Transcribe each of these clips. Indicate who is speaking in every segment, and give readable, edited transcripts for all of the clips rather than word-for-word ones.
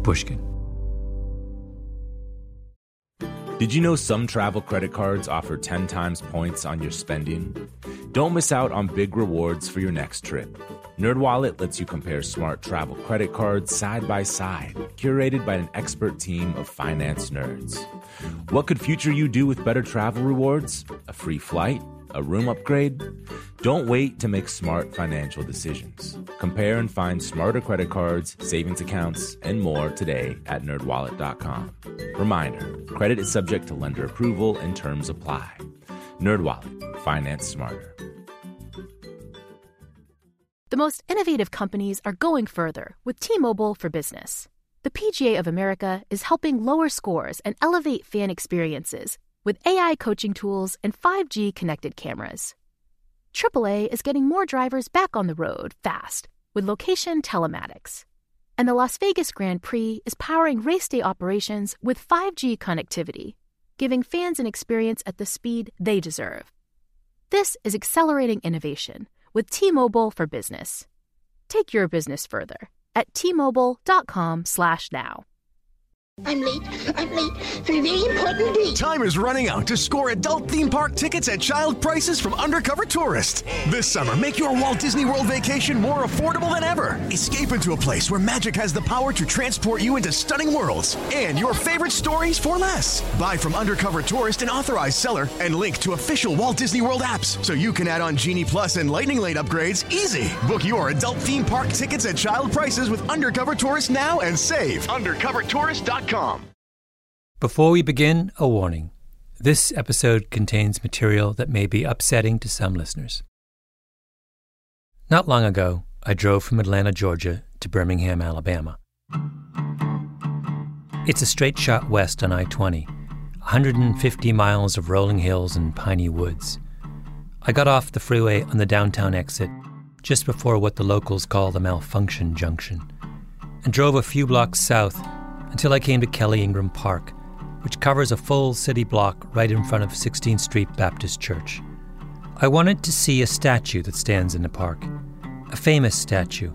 Speaker 1: Pushkin.
Speaker 2: Did you know some travel credit cards offer 10 times points on your spending? Don't miss out on big rewards for your next trip. NerdWallet lets you compare smart travel credit cards side by side, curated by an expert team of finance nerds. What could future you do with better travel rewards? A free flight? A room upgrade? Don't wait to make smart financial decisions. Compare and find smarter credit cards, savings accounts, and more today at nerdwallet.com. Reminder, credit is subject to lender approval and terms apply. NerdWallet, finance smarter.
Speaker 3: The most innovative companies are going further with T-Mobile for Business. The PGA of America is helping lower scores and elevate fan experiences with AI coaching tools and 5G connected cameras. AAA is getting more drivers back on the road fast with location telematics. And the Las Vegas Grand Prix is powering race day operations with 5G connectivity, giving fans an experience at the speed they deserve. This is accelerating innovation with T-Mobile for Business. Take your business further at T-Mobile.com/now.
Speaker 4: I'm late for a very important date.
Speaker 5: Time is running out to score adult theme park tickets at child prices from Undercover Tourist. This summer, make your Walt Disney World vacation more affordable than ever. Escape into a place where magic has the power to transport you into stunning worlds and your favorite stories for less. Buy from Undercover Tourist, an authorized seller, and link to official Walt Disney World apps so you can add on Genie Plus and Lightning Lane upgrades easy. Book your adult theme park tickets at child prices with Undercover Tourist now and save. UndercoverTourist.com.
Speaker 1: Before we begin, a warning. This episode contains material that may be upsetting to some listeners. Not long ago, I drove from Atlanta, Georgia to Birmingham, Alabama. It's a straight shot west on I-20, 150 miles of rolling hills and piney woods. I got off the freeway on the downtown exit just before what the locals call the malfunction junction, and drove a few blocks south until I came to Kelly Ingram Park, which covers a full city block right in front of 16th Street Baptist Church. I wanted to see a statue that stands in the park, a famous statue.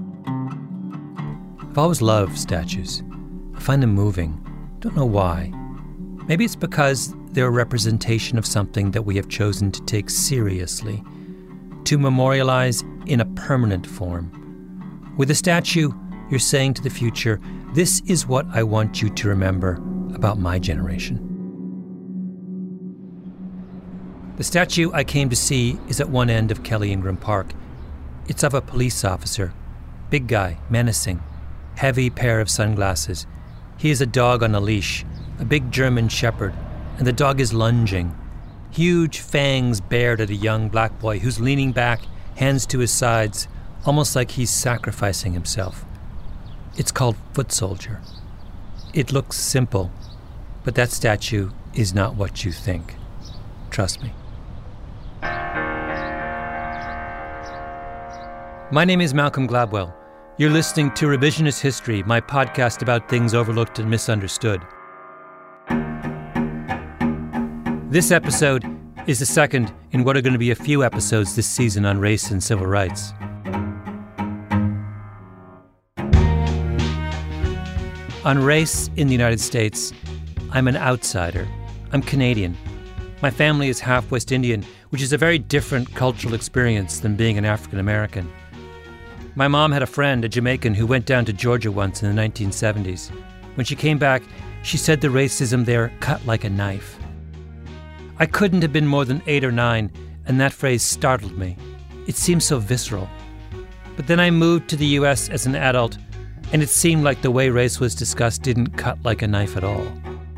Speaker 1: I've always loved statues. I find them moving. Don't know why. Maybe it's because they're a representation of something that we have chosen to take seriously, to memorialize in a permanent form. With a statue, you're saying to the future, this is what I want you to remember about my generation. The statue I came to see is at one end of Kelly Ingram Park. It's of a police officer, big guy, menacing, heavy pair of sunglasses. He has a dog on a leash, a big German shepherd, and the dog is lunging, huge fangs bared at a young black boy who's leaning back, hands to his sides, almost like he's sacrificing himself. It's called Foot Soldier. It looks simple, but that statue is not what you think. Trust me. My name is Malcolm Gladwell. You're listening to Revisionist History, my podcast about things overlooked and misunderstood. This episode is the second in what are going to be a few episodes this season on race and civil rights. On race in the United States, I'm an outsider. I'm Canadian. My family is half West Indian, which is a very different cultural experience than being an African American. My mom had a friend, a Jamaican, who went down to Georgia once in the 1970s. When she came back, she said the racism there cut like a knife. I couldn't have been more than 8 or 9, and that phrase startled me. It seemed so visceral. But then I moved to the U.S. as an adult, and it seemed like the way race was discussed didn't cut like a knife at all.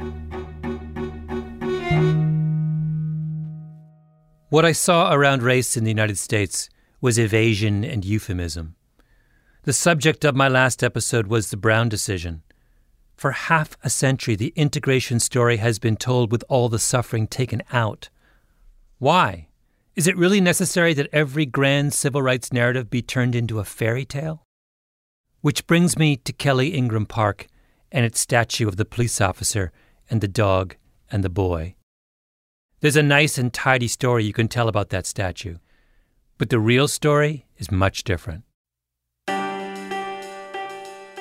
Speaker 1: What I saw around race in the United States was evasion and euphemism. The subject of my last episode was the Brown decision. For half a century, the integration story has been told with all the suffering taken out. Why? Is it really necessary that every grand civil rights narrative be turned into a fairy tale? Which brings me to Kelly Ingram Park and its statue of the police officer and the dog and the boy. There's a nice and tidy story you can tell about that statue, but the real story is much different.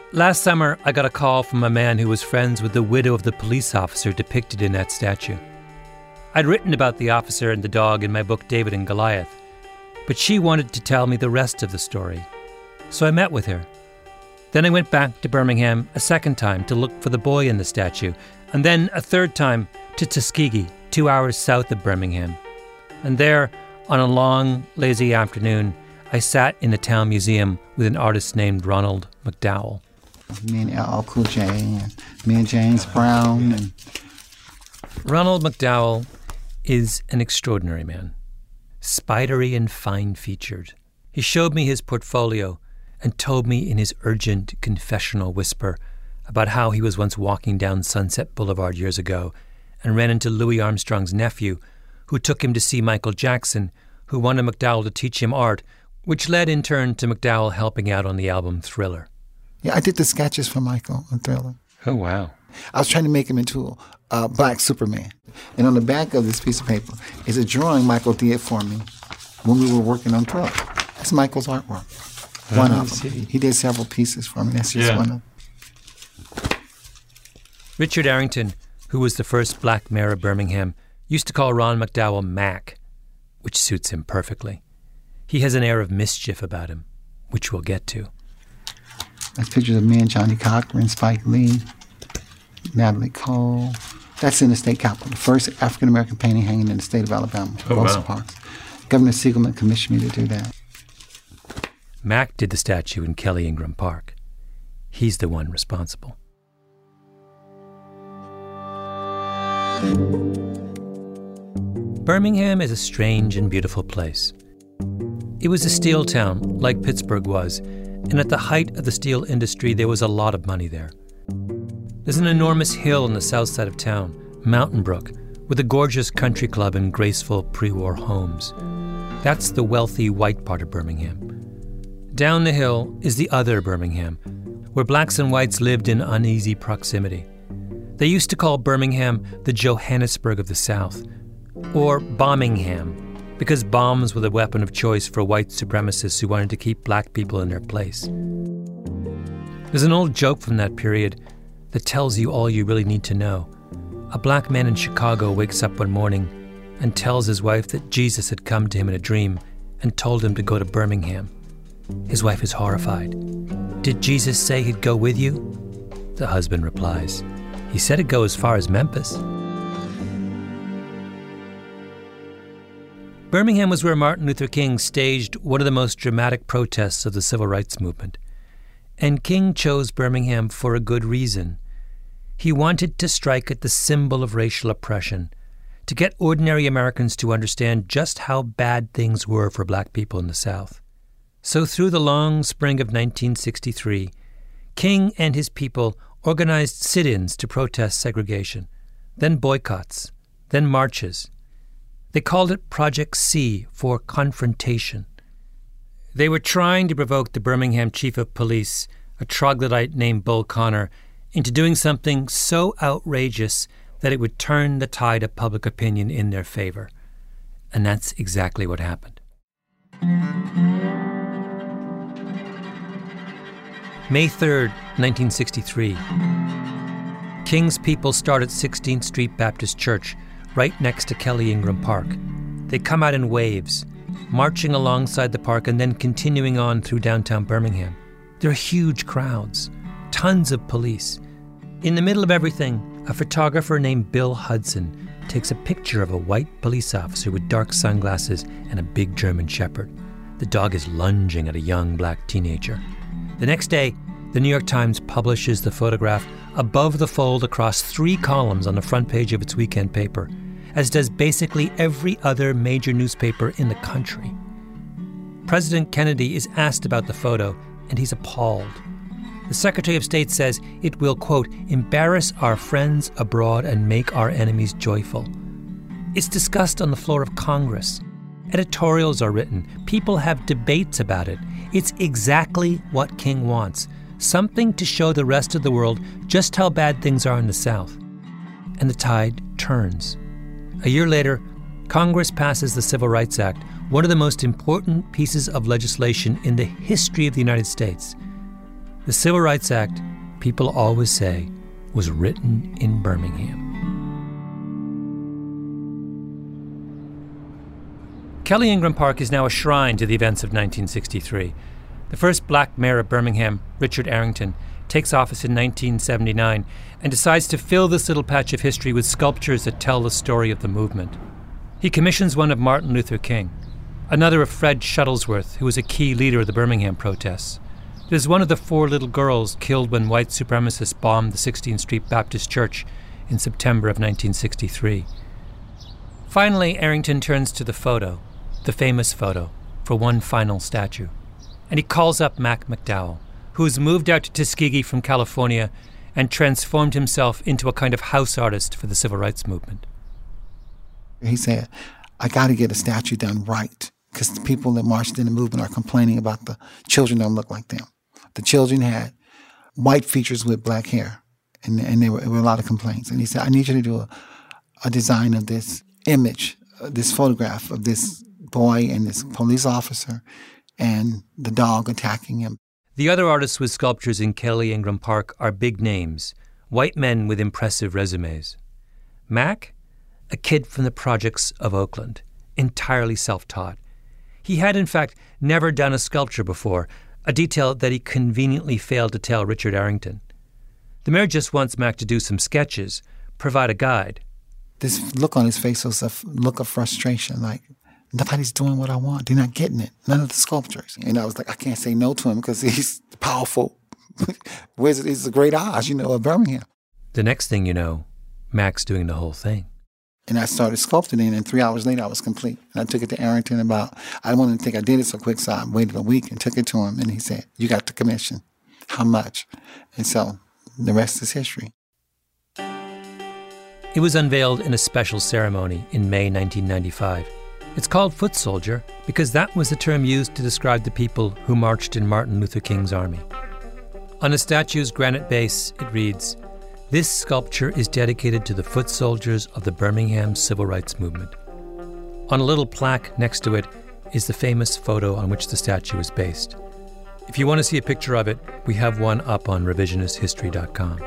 Speaker 1: Last summer, I got a call from a man who was friends with the widow of the police officer depicted in that statue. I'd written about the officer and the dog in my book David and Goliath, but she wanted to tell me the rest of the story. So I met with her. Then I went back to Birmingham a second time to look for the boy in the statue, and then a third time to Tuskegee, 2 hours south of Birmingham. And there, on a long, lazy afternoon, I sat in the town museum with an artist named Ronald McDowell.
Speaker 6: Me and LL Cool J, and me and James Brown. And
Speaker 1: Ronald McDowell is an extraordinary man, spidery and fine-featured. He showed me his portfolio and told me in his urgent confessional whisper about how he was once walking down Sunset Boulevard years ago and ran into Louis Armstrong's nephew, who took him to see Michael Jackson, who wanted McDowell to teach him art, which led in turn to McDowell helping out on the album Thriller.
Speaker 6: Yeah, I did the sketches for Michael on Thriller.
Speaker 1: Oh, wow.
Speaker 6: I was trying to make him into a black Superman. And on the back of this piece of paper is a drawing Michael did for me when we were working on Thriller. That's Michael's artwork. One of them. He did several pieces for me. That's just one of them.
Speaker 1: Richard Arrington, who was the first black mayor of Birmingham, used to call Ron McDowell Mac, which suits him perfectly. He has an air of mischief about him, which we'll get to.
Speaker 6: That's pictures of me and Johnny Cochran, Spike Lee, Natalie Cole. That's in the state capitol, the first African-American painting hanging in the state of Alabama, Rosa Parks. Governor Siegelman commissioned me to do that.
Speaker 1: Mac did the statue in Kelly Ingram Park. He's the one responsible. Birmingham is a strange and beautiful place. It was a steel town, like Pittsburgh was, and at the height of the steel industry, there was a lot of money there. There's an enormous hill on the south side of town, Mountain Brook, with a gorgeous country club and graceful pre-war homes. That's the wealthy white part of Birmingham. Down the hill is the other Birmingham, where blacks and whites lived in uneasy proximity. They used to call Birmingham the Johannesburg of the South, or Bombingham, because bombs were the weapon of choice for white supremacists who wanted to keep black people in their place. There's an old joke from that period that tells you all you really need to know. A black man in Chicago wakes up one morning and tells his wife that Jesus had come to him in a dream and told him to go to Birmingham. His wife is horrified. "Did Jesus say he'd go with you?" The husband replies, "He said he'd go as far as Memphis." Birmingham was where Martin Luther King staged one of the most dramatic protests of the civil rights movement. And King chose Birmingham for a good reason. He wanted to strike at the symbol of racial oppression, to get ordinary Americans to understand just how bad things were for black people in the South. So through the long spring of 1963, King and his people organized sit-ins to protest segregation, then boycotts, then marches. They called it Project C for confrontation. They were trying to provoke the Birmingham chief of police, a troglodyte named Bull Connor, into doing something so outrageous that it would turn the tide of public opinion in their favor. And that's exactly what happened. May 3rd, 1963. King's people start at 16th Street Baptist Church, right next to Kelly Ingram Park. They come out in waves, marching alongside the park and then continuing on through downtown Birmingham. They're huge crowds, tons of police. In the middle of everything, a photographer named Bill Hudson takes a picture of a white police officer with dark sunglasses and a big German shepherd. The dog is lunging at a young black teenager. The next day, the New York Times publishes the photograph above the fold across 3 columns on the front page of its weekend paper, as does basically every other major newspaper in the country. President Kennedy is asked about the photo, and he's appalled. The Secretary of State says it will, quote, embarrass our friends abroad and make our enemies joyful. It's discussed on the floor of Congress. Editorials are written. People have debates about it. It's exactly what King wants, something to show the rest of the world just how bad things are in the South. And the tide turns. A year later, Congress passes the Civil Rights Act, one of the most important pieces of legislation in the history of the United States. The Civil Rights Act, people always say, was written in Birmingham. Kelly Ingram Park is now a shrine to the events of 1963. The first black mayor of Birmingham, Richard Arrington, takes office in 1979 and decides to fill this little patch of history with sculptures that tell the story of the movement. He commissions one of Martin Luther King, another of Fred Shuttlesworth, who was a key leader of the Birmingham protests. It is one of the 4 little girls killed when white supremacists bombed the 16th Street Baptist Church in September of 1963. Finally, Arrington turns to the photo, the famous photo, for one final statue. And he calls up Mac McDowell, who has moved out to Tuskegee from California and transformed himself into a kind of house artist for the civil rights movement.
Speaker 6: He said, I got to get a statue done right, because the people that marched in the movement are complaining about the children don't look like them. The children had white features with black hair, and there were a lot of complaints. And he said, I need you to do a design of this image, this photograph of this boy and this police officer and the dog attacking him.
Speaker 1: The other artists with sculptures in Kelly Ingram Park are big names, white men with impressive resumes. Mac, a kid from the projects of Oakland, entirely self-taught. He had, in fact, never done a sculpture before, a detail that he conveniently failed to tell Richard Arrington. The mayor just wants Mac to do some sketches, provide a guide.
Speaker 6: This look on his face was a look of frustration, like, nobody's doing what I want. They're not getting it. None of the sculptors. And I was like, I can't say no to him because he's powerful wizard. He's the great Oz, of Birmingham.
Speaker 1: The next thing you know, Mac's doing the whole thing.
Speaker 6: And I started sculpting it, and 3 hours later I was complete. And I took it to Arrington I wanted to think I did it so quick, so I waited a week and took it to him. And he said, you got the commission. How much? And so the rest is history.
Speaker 1: It was unveiled in a special ceremony in May 1995. It's called Foot Soldier because that was the term used to describe the people who marched in Martin Luther King's army. On the statue's granite base, it reads, "This sculpture is dedicated to the foot soldiers of the Birmingham Civil Rights Movement." On a little plaque next to it is the famous photo on which the statue is based. If you want to see a picture of it, we have one up on revisionisthistory.com.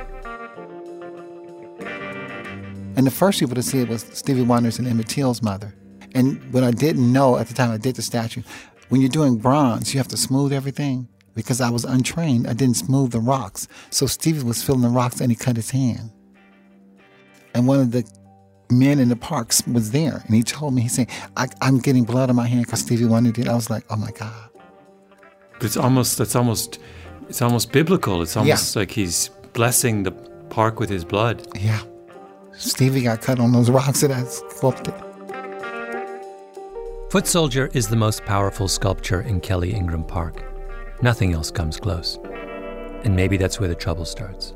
Speaker 6: And the first people to see it was Stevie Wonder's and Emmett Till's mother. And what I didn't know at the time I did the statue, when you're doing bronze, you have to smooth everything. Because I was untrained, I didn't smooth the rocks. So Stevie was filling the rocks and he cut his hand. And one of the men in the parks was there. And he told me, he said, I'm getting blood on my hand because Stevie Wonder did. I was like, oh my God.
Speaker 1: But it's almost biblical. It's almost like he's blessing the park with his blood.
Speaker 6: Yeah. Stevie got cut on those rocks that I sculpted.
Speaker 1: Foot Soldier is the most powerful sculpture in Kelly Ingram Park. Nothing else comes close. And maybe that's where the trouble starts.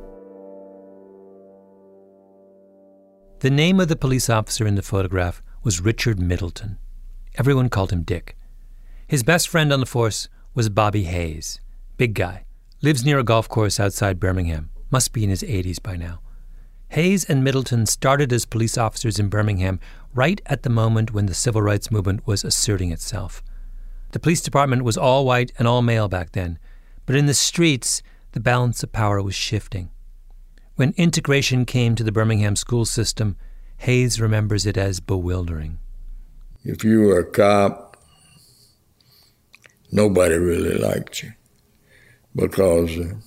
Speaker 1: The name of the police officer in the photograph was Richard Middleton. Everyone called him Dick. His best friend on the force was Bobby Hayes. Big guy. Lives near a golf course outside Birmingham. Must be in his 80s by now. Hayes and Middleton started as police officers in Birmingham right at the moment when the civil rights movement was asserting itself. The police department was all white and all male back then, but in the streets, the balance of power was shifting. When integration came to the Birmingham school system, Hayes remembers it as bewildering.
Speaker 7: If you were a cop, nobody really liked you because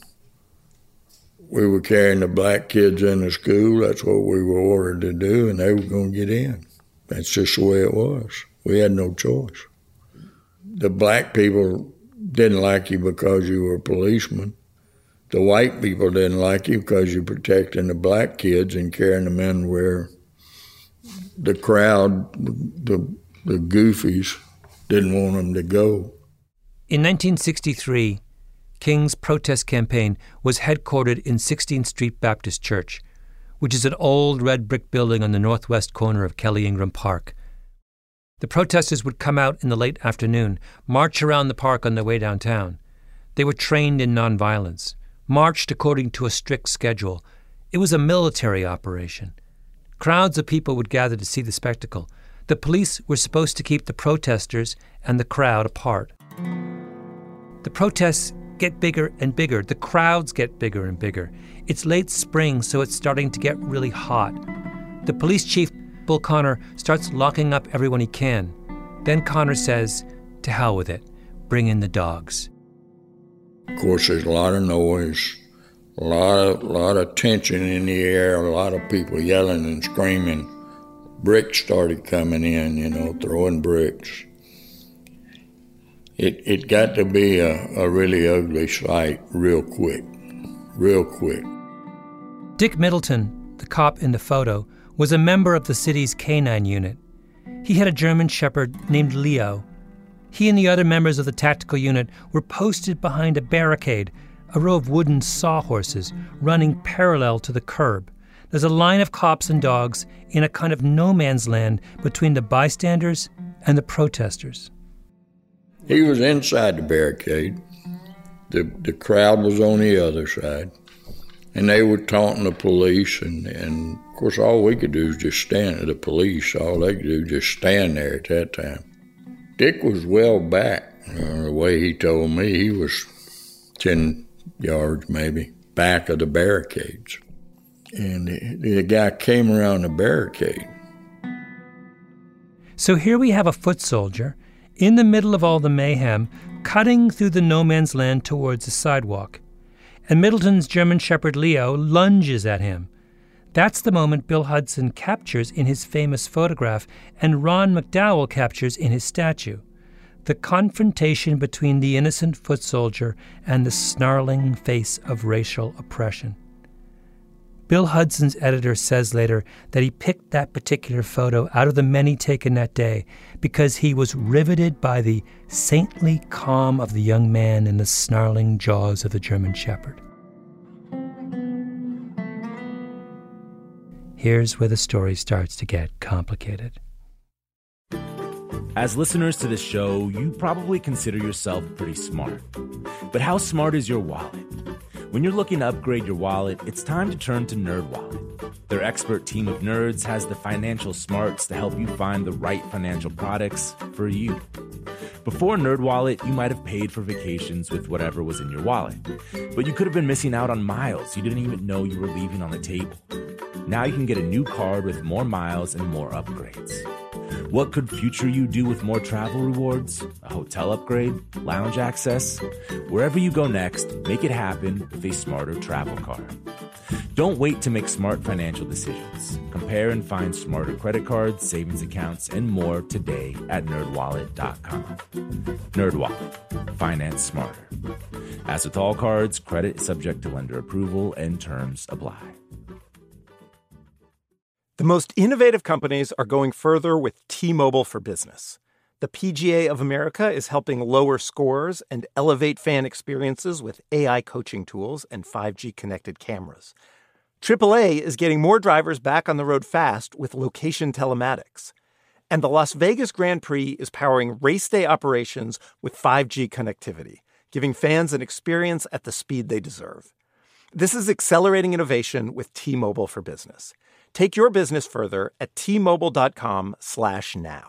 Speaker 7: we were carrying the black kids into school. That's what we were ordered to do, and they were going to get in. That's just the way it was. We had no choice. The black people didn't like you because you were a policeman. The white people didn't like you because you were protecting the black kids and carrying them in where the crowd, the goofies, didn't want them to go.
Speaker 1: In 1963, King's protest campaign was headquartered in 16th Street Baptist Church, which is an old red brick building on the northwest corner of Kelly Ingram Park. The protesters would come out in the late afternoon, march around the park on their way downtown. They were trained in nonviolence, marched according to a strict schedule. It was a military operation. Crowds of people would gather to see the spectacle. The police were supposed to keep the protesters and the crowd apart. The protests get bigger and bigger. The crowds get bigger and bigger. It's late spring, so it's starting to get really hot. The police chief, Bull Connor, starts locking up everyone he can. Then Connor says, to hell with it. Bring in the dogs.
Speaker 7: Of course, there's a lot of noise, a lot of tension in the air, a lot of people yelling and screaming. Bricks started coming in, throwing bricks. It got to be a really ugly sight real quick.
Speaker 1: Dick Middleton, the cop in the photo, was a member of the city's canine unit. He had a German Shepherd named Leo. He and the other members of the tactical unit were posted behind a barricade, a row of wooden sawhorses running parallel to the curb. There's a line of cops and dogs in a kind of no man's land between the bystanders and the protesters.
Speaker 7: He was inside the barricade. The crowd was on the other side. And they were taunting the police, and of course all we could do was just stand at the police. All they could do was just stand there at that time. Dick was well back. The way he told me, he was 10 yards maybe back of the barricades. And the guy came around the barricade.
Speaker 1: So here we have a foot soldier in the middle of all the mayhem, cutting through the no man's land towards the sidewalk. And Middleton's German Shepherd Leo lunges at him. That's the moment Bill Hudson captures in his famous photograph and Ron McDowell captures in his statue. The confrontation between the innocent foot soldier and the snarling face of racial oppression. Bill Hudson's editor says later that he picked that particular photo out of the many taken that day because he was riveted by the saintly calm of the young man in the snarling jaws of the German Shepherd. Here's where the story starts to get complicated.
Speaker 2: As listeners to this show, you probably consider yourself pretty smart. But how smart is your wallet? When you're looking to upgrade your wallet, it's time to turn to NerdWallet. Their expert team of nerds has the financial smarts to help you find the right financial products for you. Before NerdWallet, you might have paid for vacations with whatever was in your wallet. But you could have been missing out on miles you didn't even know you were leaving on the table. Now you can get a new card with more miles and more upgrades. What could future you do with more travel rewards? A hotel upgrade? Lounge access? Wherever you go next, make it happen with a smarter travel card. Don't wait to make smart financial decisions. Compare and find smarter credit cards, savings accounts, and more today at NerdWallet.com. NerdWallet. Finance smarter. As with all cards, credit is subject to lender approval and terms apply.
Speaker 8: The most innovative companies are going further with T-Mobile for Business. The PGA of America is helping lower scores and elevate fan experiences with AI coaching tools and 5G connected cameras. AAA is getting more drivers back on the road fast with location telematics. And the Las Vegas Grand Prix is powering race day operations with 5G connectivity, giving fans an experience at the speed they deserve. This is accelerating innovation with T-Mobile for Business. Take your business further at T-Mobile.com/now.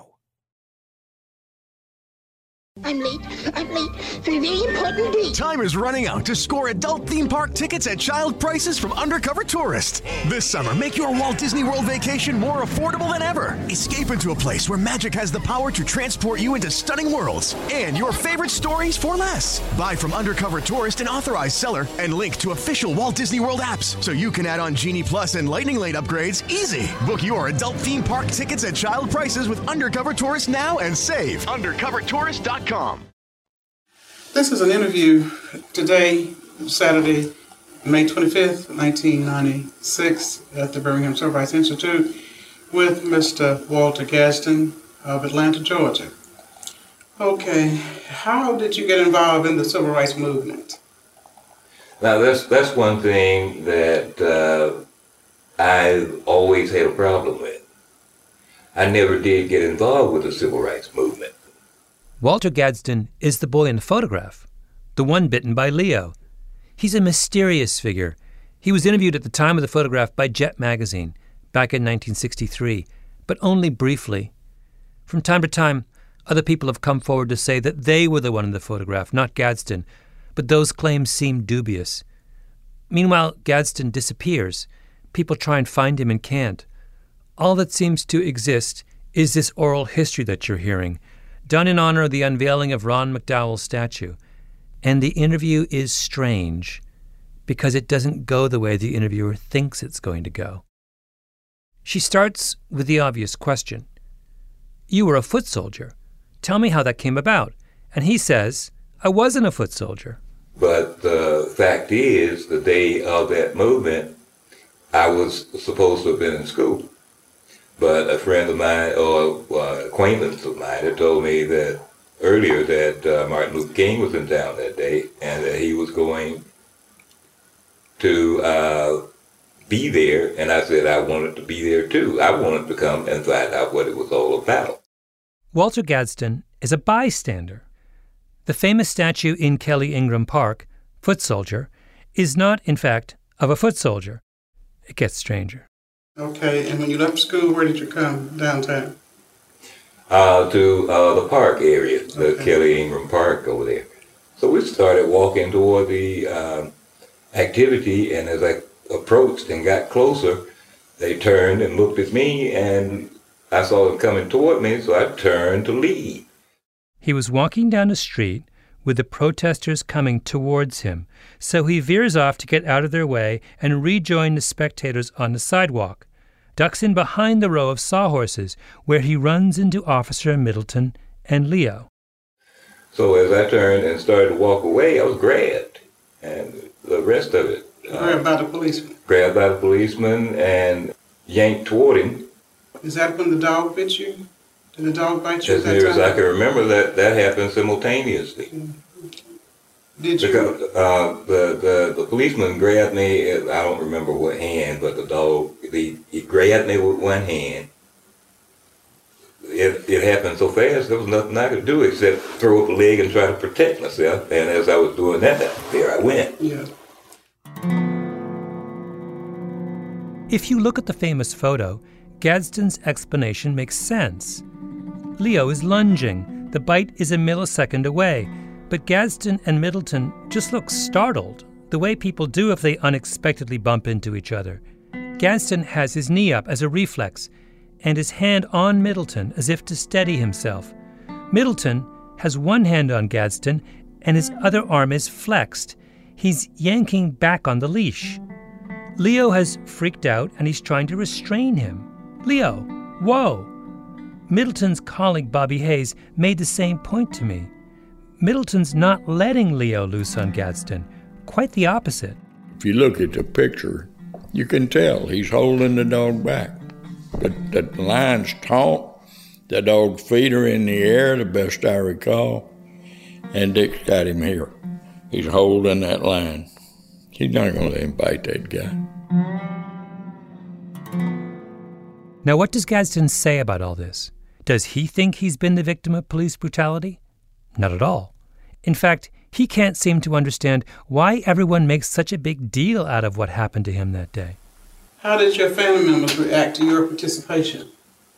Speaker 4: I'm late for a very important date.
Speaker 5: Time is running out to score adult theme park tickets at child prices from Undercover Tourist. This summer, make your Walt Disney World vacation more affordable than ever. Escape into a place where magic has the power to transport you into stunning worlds and your favorite stories for less. Buy from Undercover Tourist, an authorized seller, and link to official Walt Disney World apps so you can add on Genie Plus and Lightning Lane upgrades easy. Book your adult theme park tickets at child prices with Undercover Tourist now and save. UndercoverTourist.com.
Speaker 9: This is an interview today, Saturday, May 25th, 1996, at the Birmingham Civil Rights Institute with Mr. Walter Gadsden of Atlanta, Georgia. Okay, how did you get involved in the Civil Rights Movement?
Speaker 10: Now, that's one thing that I always had a problem with. I never did get involved with the Civil Rights Movement.
Speaker 1: Walter Gadsden is the boy in the photograph, the one bitten by Leo. He's a mysterious figure. He was interviewed at the time of the photograph by Jet magazine back in 1963, but only briefly. From time to time, other people have come forward to say that they were the one in the photograph, not Gadsden. but those claims seem dubious. Meanwhile, Gadsden disappears. People try and find him and can't. All that seems to exist is this oral history that you're hearing, done in honor of the unveiling of Ron McDowell's statue. And the interview is strange because it doesn't go the way the interviewer thinks it's going to go. She starts with the obvious question. You were a foot soldier. Tell me how that came about. And he says, I wasn't a foot soldier.
Speaker 10: But the fact is, the day of that movement, I was supposed to have been in school. But a friend of mine, or acquaintance of mine, had told me that earlier that Martin Luther King was in town that day and that he was going to be there. And I said I wanted to be there too. I wanted to come and find out what it was all about.
Speaker 1: Walter Gadsden is a bystander. The famous statue in Kelly Ingram Park, Foot Soldier, is not, in fact, of a foot soldier. It gets stranger.
Speaker 9: Okay, and when you left school, where did you come downtown?
Speaker 10: To the park area, the Kelly Ingram Park over there. So we started walking toward the activity, and as I approached and got closer, they turned and looked at me, and I saw them coming toward me, so I turned to leave.
Speaker 1: He was walking down a street with the protesters coming towards him, so he veers off to get out of their way and rejoin the spectators on the sidewalk, ducks in behind the row of sawhorses, where he runs into Officer Middleton and Leo.
Speaker 10: So as I turned and started to walk away, I was grabbed, and the rest of it.
Speaker 9: Grabbed by the policeman?
Speaker 10: Grabbed by the policeman and yanked toward him.
Speaker 9: Is that when the dog bit you? Did the dog bite you
Speaker 10: as
Speaker 9: at that
Speaker 10: near
Speaker 9: time?
Speaker 10: as I can remember, that happened simultaneously.
Speaker 9: Did you?
Speaker 10: Because the policeman grabbed me, I don't remember what hand, but the dog, he grabbed me with one hand. It happened so fast, there was nothing I could do except throw up a leg and try to protect myself. And as I was doing that, there I went.
Speaker 9: Yeah.
Speaker 1: If you look at the famous photo, Gadsden's explanation makes sense. Leo is lunging. The bite is a millisecond away. But Gadsden and Middleton just look startled, the way people do if they unexpectedly bump into each other. Gadsden has his knee up as a reflex, and his hand on Middleton as if to steady himself. Middleton has one hand on Gadsden, and his other arm is flexed. He's yanking back on the leash. Leo has freaked out, and he's trying to restrain him. Leo, whoa! Middleton's colleague Bobby Hayes made the same point to me. Middleton's not letting Leo loose on Gadsden. Quite the opposite.
Speaker 7: If you look at the picture, you can tell he's holding the dog back. But the line's taut, the dog's feet are in the air, the best I recall, and Dick's got him here. He's holding that line. He's not going to let him bite that guy.
Speaker 1: Now, what does Gadsden say about all this? Does he think he's been the victim of police brutality? Not at all. In fact, he can't seem to understand why everyone makes such a big deal out of what happened to him that day.
Speaker 9: How did your family members react to your participation?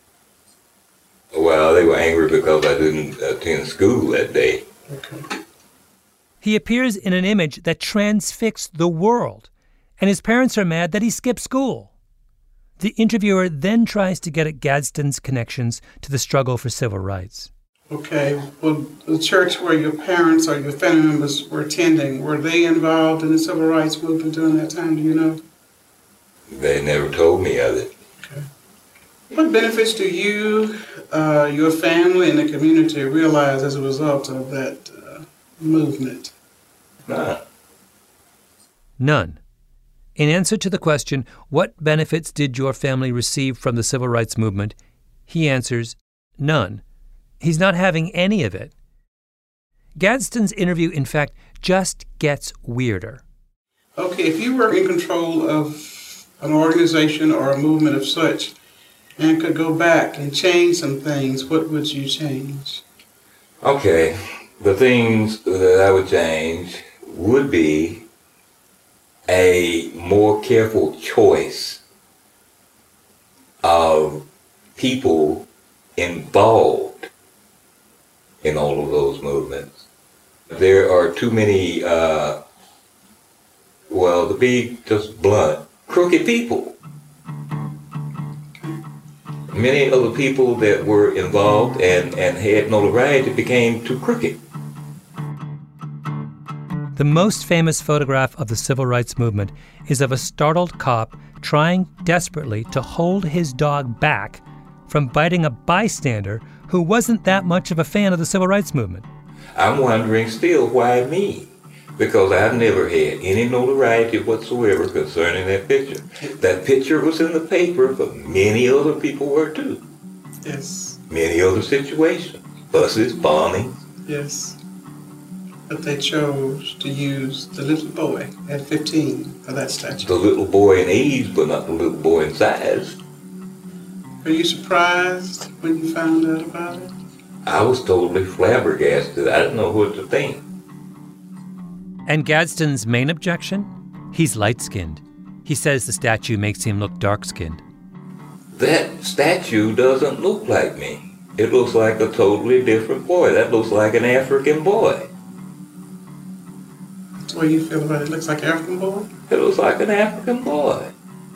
Speaker 10: Well, they were angry because I didn't attend school that day.
Speaker 9: Okay.
Speaker 1: He appears in an image that transfixed the world, and his parents are mad that he skipped school. The interviewer then tries to get at Gadsden's connections to the struggle for civil rights.
Speaker 9: Okay, well, the church where your parents or your family members were attending, were they involved in the civil rights movement during that time, do you know?
Speaker 10: They never told me of it.
Speaker 9: Okay. What benefits do you, your family, and the community realize as a result of that movement?
Speaker 10: None.
Speaker 1: None. In answer to the question, what benefits did your family receive from the civil rights movement, he answers, none. He's not having any of it. Gadsden's interview, in fact, just gets weirder.
Speaker 9: Okay, if you were in control of an organization or a movement of such and could go back and change some things, what would you change?
Speaker 10: Okay, the things that I would change would be a more careful choice of people involved in all of those movements. there are too many, to be just blunt, crooked people. Many of the people that were involved and had notoriety became too crooked.
Speaker 1: The most famous photograph of the civil rights movement is of a startled cop trying desperately to hold his dog back from biting a bystander who wasn't that much of a fan of the civil rights movement.
Speaker 10: I'm wondering still, why me? Because I've never had any notoriety whatsoever concerning that picture. That picture was in the paper, but many other people were too.
Speaker 9: Yes.
Speaker 10: Many other situations. Buses, bombings.
Speaker 9: Yes. But they chose to use the little boy at 15 for that statue.
Speaker 10: The little boy in age, but not the little boy in size.
Speaker 9: Were you surprised when you found out about it?
Speaker 10: I was totally flabbergasted. I didn't know what to think.
Speaker 1: And Gadsden's main objection? He's light-skinned. He says the statue makes him look dark-skinned.
Speaker 10: That statue doesn't look like me. It looks like a totally different boy. That looks like an African boy.
Speaker 9: That's the way you feel about it? It looks like an African boy?
Speaker 10: It looks like an African boy.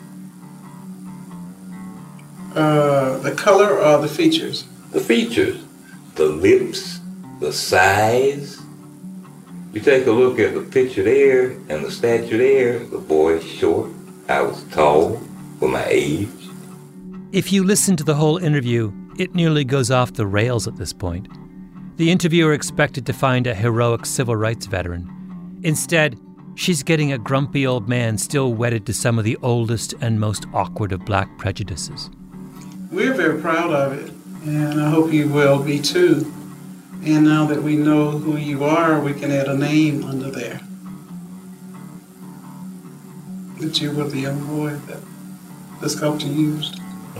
Speaker 9: The color or the features?
Speaker 10: The features. The lips, the size. You take a look at the picture there and the statue there. The boy's short. I was tall for my age.
Speaker 1: If you listen to the whole interview, it nearly goes off the rails at this point. The interviewer expected to find a heroic civil rights veteran. Instead, she's getting a grumpy old man still wedded to some of the oldest and most awkward of black prejudices.
Speaker 9: We're very proud of it, and I hope you will be too. And now that we know who you are, we can add a name under there. That you were the young boy that the sculptor used.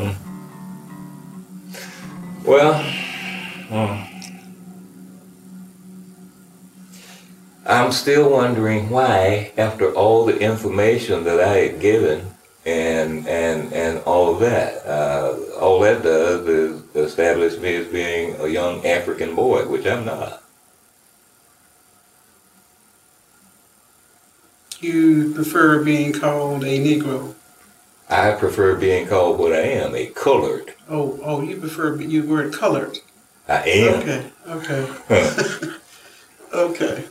Speaker 10: I'm still wondering why, after all the information that I had given and all of that, all that does is establish me as being a young African boy, which I'm not.
Speaker 9: You prefer being called a Negro?
Speaker 10: I prefer being called what I am, a colored.
Speaker 9: Oh, you prefer the word colored?
Speaker 10: I am.
Speaker 9: Okay. Okay.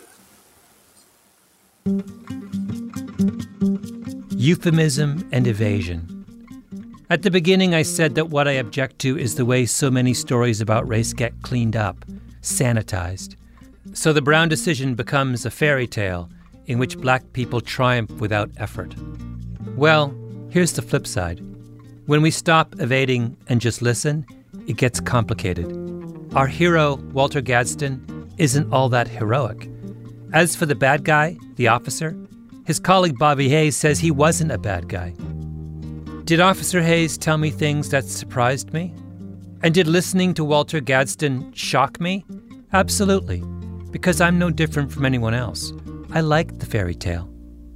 Speaker 1: Euphemism and evasion. At the beginning, I said that what I object to is the way so many stories about race get cleaned up, sanitized. So the Brown decision becomes a fairy tale in which black people triumph without effort. Well, here's the flip side. When we stop evading and just listen, it gets complicated. Our hero, Walter Gadsden, isn't all that heroic. As for the bad guy, the officer, his colleague Bobby Hayes says he wasn't a bad guy. Did Officer Hayes tell me things that surprised me? And did listening to Walter Gadsden shock me? Absolutely, because I'm no different from anyone else. I liked the fairy tale.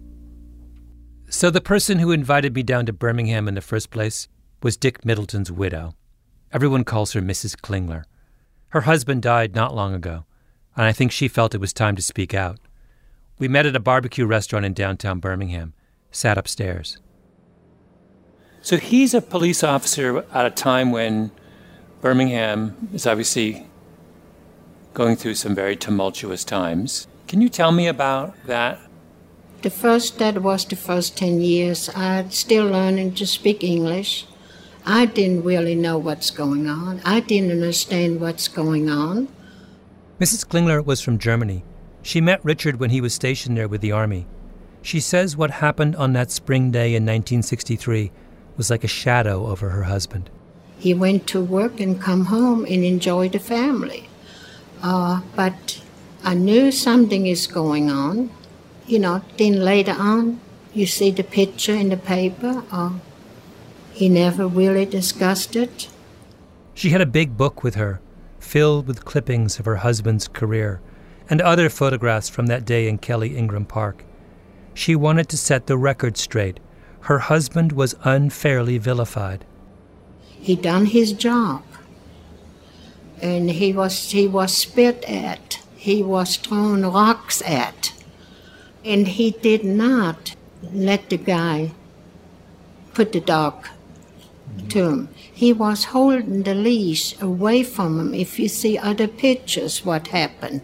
Speaker 1: So the person who invited me down to Birmingham in the first place was Dick Middleton's widow. Everyone calls her Mrs. Klingler. Her husband died not long ago, and I think she felt it was time to speak out. We met at a barbecue restaurant in downtown Birmingham, sat upstairs. So he's a police officer at a time when Birmingham is obviously going through some very tumultuous times. Can you tell me about that?
Speaker 11: That was the first 10 years. I'm still learning to speak English. I didn't really know what's going on. I didn't understand what's going on.
Speaker 1: Mrs. Klingler was from Germany. She met Richard when he was stationed there with the Army. She says what happened on that spring day in 1963 was like a shadow over her husband.
Speaker 11: He went to work and come home and enjoy the family. But I knew something is going on. Then later on, you see the picture in the paper. He never really discussed it.
Speaker 1: She had a big book with her, filled with clippings of her husband's career and other photographs from that day in Kelly Ingram Park. She wanted to set the record straight. Her husband was unfairly vilified.
Speaker 11: He done his job, and he was spit at. he was thrown rocks at. And he did not let the guy put the dog to him. He was holding the leash away from him. If you see other pictures, what happened.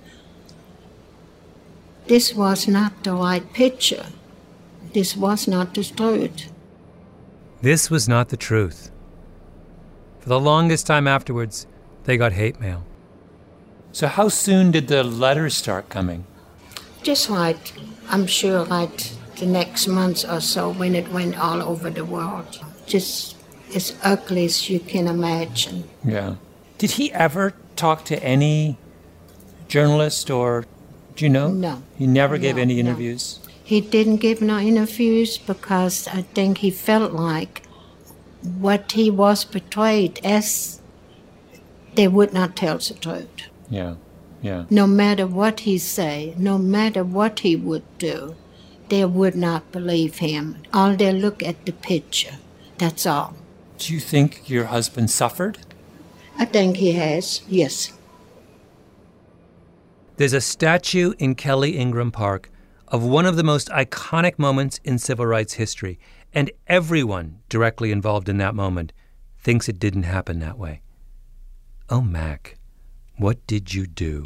Speaker 11: This was not the right picture. This was not the truth.
Speaker 1: This was not the truth. For the longest time afterwards, they got hate mail. So how soon did the letters start coming?
Speaker 11: Just right, I'm sure right the next month or so when it went all over the world. Just as ugly as you can imagine.
Speaker 1: Yeah. Did he ever talk to any journalist or, do you know?
Speaker 11: No.
Speaker 1: He never gave any interviews?
Speaker 11: No. He didn't give no interviews because I think he felt like what he was portrayed as, they would not tell the truth.
Speaker 1: Yeah, yeah.
Speaker 11: No matter what he say, no matter what he would do, they would not believe him. All they look at the picture, that's all.
Speaker 1: Do you think your husband suffered?
Speaker 11: I think he has, yes.
Speaker 1: There's a statue in Kelly Ingram Park of one of the most iconic moments in civil rights history, and everyone directly involved in that moment thinks it didn't happen that way. Oh, Mac, what did you do?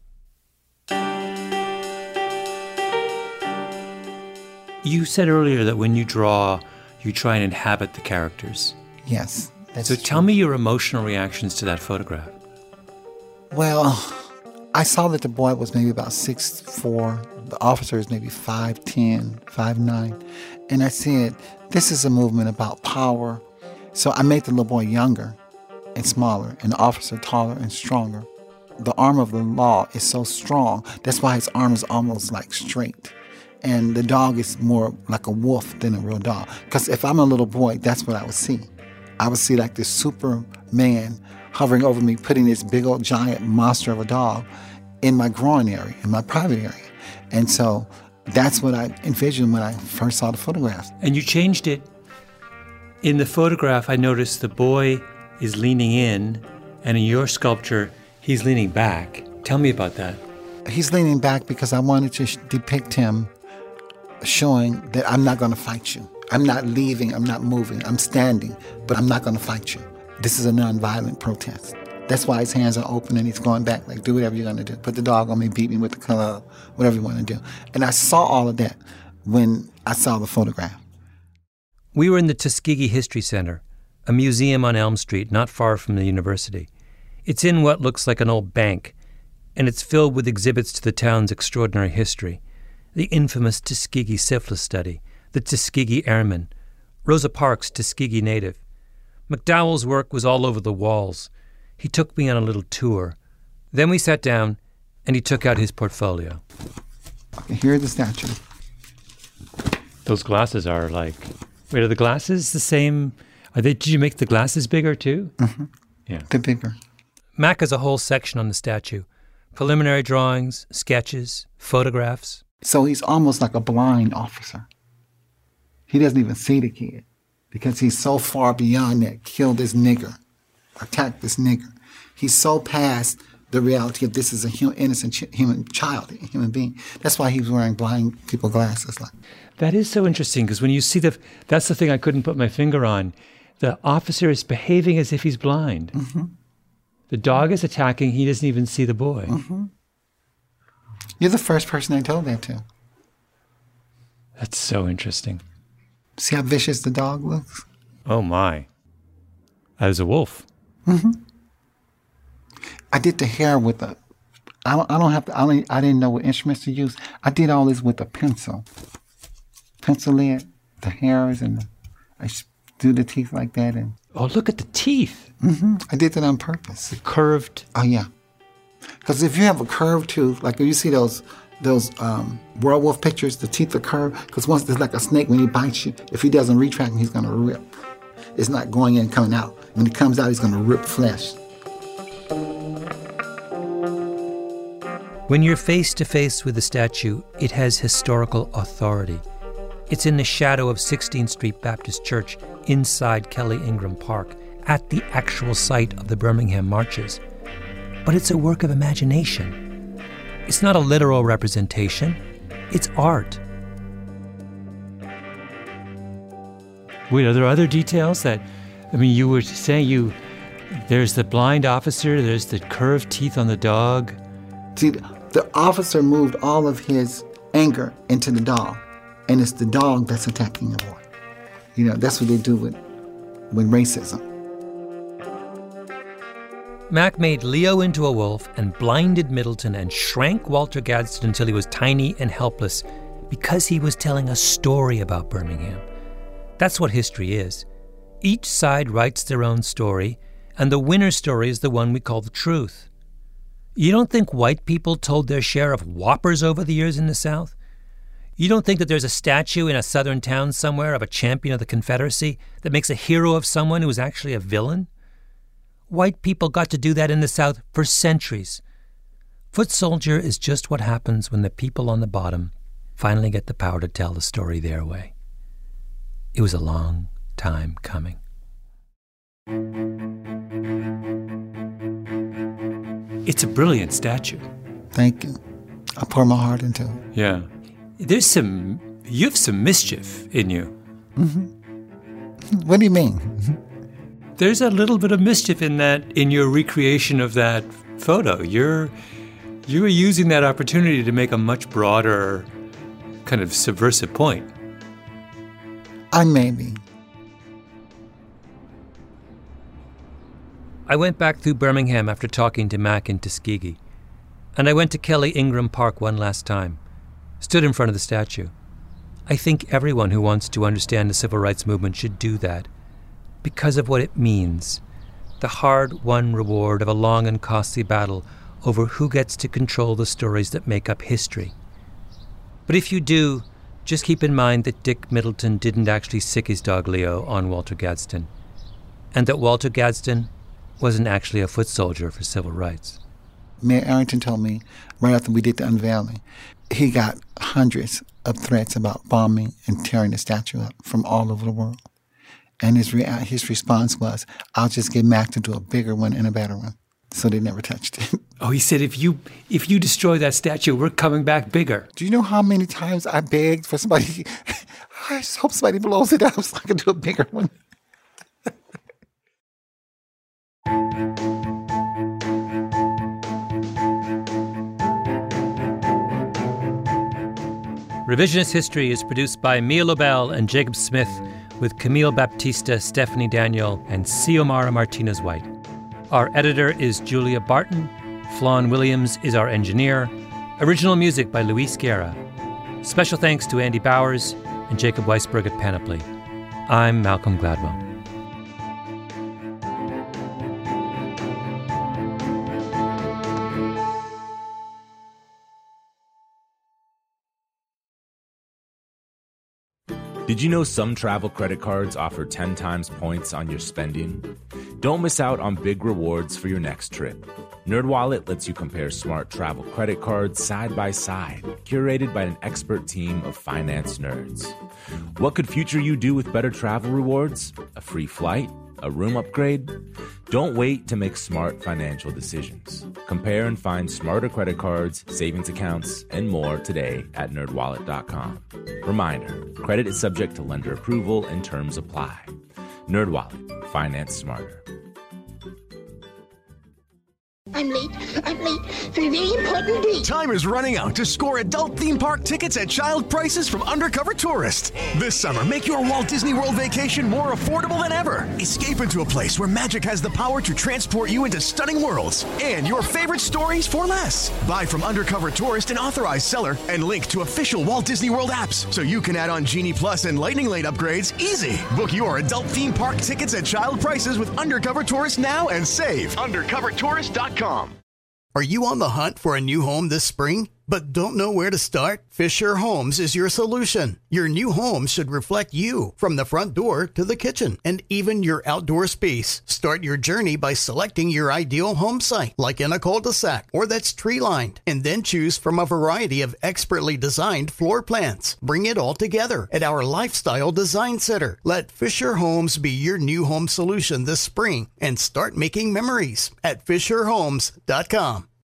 Speaker 1: You said earlier that when you draw, you try and inhabit the characters.
Speaker 6: Yes.
Speaker 1: So tell me your emotional reactions to that photograph.
Speaker 6: Well, I saw that the boy was maybe about 6'4". The officer is maybe 5'10", 5'9". And I said, this is a movement about power. So I made the little boy younger and smaller, and the officer taller and stronger. The arm of the law is so strong. That's why his arm is almost like straight. And the dog is more like a wolf than a real dog. Because if I'm a little boy, that's what I would see. I would see like this Superman hovering over me, putting this big old giant monster of a dog in my groin area, in my private area. And so that's what I envisioned when I first saw the photographs.
Speaker 1: And you changed it. In the photograph, I noticed the boy is leaning in, and in your sculpture, he's leaning back. Tell me about that.
Speaker 6: He's leaning back because I wanted to depict him showing that I'm not going to fight you. I'm not leaving, I'm not moving, I'm standing, but I'm not going to fight you. This is a nonviolent protest. That's why his hands are open and he's going back, like, do whatever you're going to do. Put the dog on me, beat me with the club, whatever you want to do. And I saw all of that when I saw the photograph.
Speaker 1: We were in the Tuskegee History Center, a museum on Elm Street not far from the university. It's in what looks like an old bank, and it's filled with exhibits to the town's extraordinary history. The infamous Tuskegee syphilis study, the Tuskegee Airmen, Rosa Parks' Tuskegee native. McDowell's work was all over the walls. He took me on a little tour. Then we sat down, and he took out his portfolio.
Speaker 6: Okay, here are the statues.
Speaker 1: Those glasses are like... Wait, are the glasses the same? Did you make the glasses bigger too?
Speaker 6: Mm-hmm.
Speaker 1: Yeah.
Speaker 6: They're bigger.
Speaker 1: Mac has a whole section on the statue. Preliminary drawings, sketches, photographs.
Speaker 6: So he's almost like a blind officer. He doesn't even see the kid because he's so far beyond that. Kill this nigger. Attack this nigger. He's so past the reality of this is a innocent human child, a human being. That's why he's wearing blind people glasses. Like.
Speaker 1: That is so interesting because when you see that's the thing I couldn't put my finger on. The officer is behaving as if he's blind.
Speaker 6: Mm-hmm.
Speaker 1: The dog is attacking. He doesn't even see the boy.
Speaker 6: Mm-hmm. You're the first person I told that to.
Speaker 1: That's so interesting.
Speaker 6: See how vicious the dog looks?
Speaker 1: Oh, my. That is a wolf.
Speaker 6: Mm-hmm. I did the hair with a... I didn't know what instruments to use. I did all this with a pencil. Pencil lead, the hairs, and I do the teeth like that. And
Speaker 1: oh, look at the teeth.
Speaker 6: Mm-hmm. I did that on purpose.
Speaker 1: The curved.
Speaker 6: Oh, yeah. Because if you have a curved tooth, like if you see those werewolf pictures, the teeth are curved. Because once there's like a snake, when he bites you, if he doesn't retract, he's going to rip. It's not going in and coming out. When he comes out, he's going to rip flesh.
Speaker 1: When you're face to face with the statue, it has historical authority. It's in the shadow of 16th Street Baptist Church inside Kelly Ingram Park, at the actual site of the Birmingham marches. But it's a work of imagination. It's not a literal representation. It's art. Wait, are there other details that, you were saying there's the blind officer, there's the curved teeth on the dog.
Speaker 6: See, the officer moved all of his anger into the dog, and it's the dog that's attacking the boy. That's what they do with racism.
Speaker 1: Mack made Leo into a wolf and blinded Middleton and shrank Walter Gadsden until he was tiny and helpless because he was telling a story about Birmingham. That's what history is. Each side writes their own story, and the winner story is the one we call the truth. You don't think white people told their share of whoppers over the years in the South? You don't think that there's a statue in a southern town somewhere of a champion of the Confederacy that makes a hero of someone who was actually a villain? White people got to do that in the South for centuries. Foot soldier is just what happens when the people on the bottom finally get the power to tell the story their way. It was a long time coming. It's a brilliant statue.
Speaker 6: Thank you. I pour my heart into it.
Speaker 1: Yeah. You have some mischief in you.
Speaker 6: Mm-hmm. What do you mean?
Speaker 1: There's a little bit of mischief in your recreation of that photo. You were using that opportunity to make a much broader kind of subversive point.
Speaker 6: I may be.
Speaker 1: I went back through Birmingham after talking to Mack in Tuskegee, and I went to Kelly Ingram Park one last time, stood in front of the statue. I think everyone who wants to understand the civil rights movement should do that, because of what it means, the hard-won reward of a long and costly battle over who gets to control the stories that make up history. But if you do, just keep in mind that Dick Middleton didn't actually sick his dog Leo on Walter Gadsden, and that Walter Gadsden wasn't actually a foot soldier for civil rights.
Speaker 6: Mayor Arrington told me right after we did the unveiling, he got hundreds of threats about bombing and tearing the statue up from all over the world. And his response was, I'll just get Mack to do a bigger one and a better one. So they never touched it.
Speaker 1: Oh, he said, if you destroy that statue, we're coming back bigger.
Speaker 6: Do you know how many times I begged for somebody? I just hope somebody blows it up so I can do a bigger one. Revisionist History is produced by Mia Lobel and Jacob Smith, with Camille Baptista, Stephanie Daniel, and Xiomara Martinez-White. Our editor is Julia Barton. Flawn Williams is our engineer. Original music by Luis Guerra. Special thanks to Andy Bowers and Jacob Weisberg at Panoply. I'm Malcolm Gladwell.
Speaker 2: Did you know some travel credit cards offer 10 times points on your spending? Don't miss out on big rewards for your next trip. NerdWallet lets you compare smart travel credit cards side by side, curated by an expert team of finance nerds. What could future you do with better travel rewards? A free flight? A room upgrade? Don't wait to make smart financial decisions. Compare and find smarter credit cards, savings accounts, and more today at nerdwallet.com. Reminder, credit is subject to lender approval and terms apply. NerdWallet, finance smarter.
Speaker 4: I'm late for a very important date.
Speaker 5: Time is running out to score adult theme park tickets at child prices from Undercover Tourist. This summer, make your Walt Disney World vacation more affordable than ever. Escape into a place where magic has the power to transport you into stunning worlds and your favorite stories for less. Buy from Undercover Tourist, an authorized seller, and link to official Walt Disney World apps so you can add on Genie Plus and Lightning Lane upgrades easy. Book your adult theme park tickets at child prices with Undercover Tourist now and save. UndercoverTourist.com.
Speaker 12: Are you on the hunt for a new home this spring, but don't know where to start? Fisher Homes is your solution. Your new home should reflect you, from the front door to the kitchen, and even your outdoor space. Start your journey by selecting your ideal home site, like in a cul-de-sac or that's tree-lined, and then choose from a variety of expertly designed floor plans. Bring it all together at our Lifestyle Design Center. Let Fisher Homes be your new home solution this spring and start making memories at FisherHomes.com.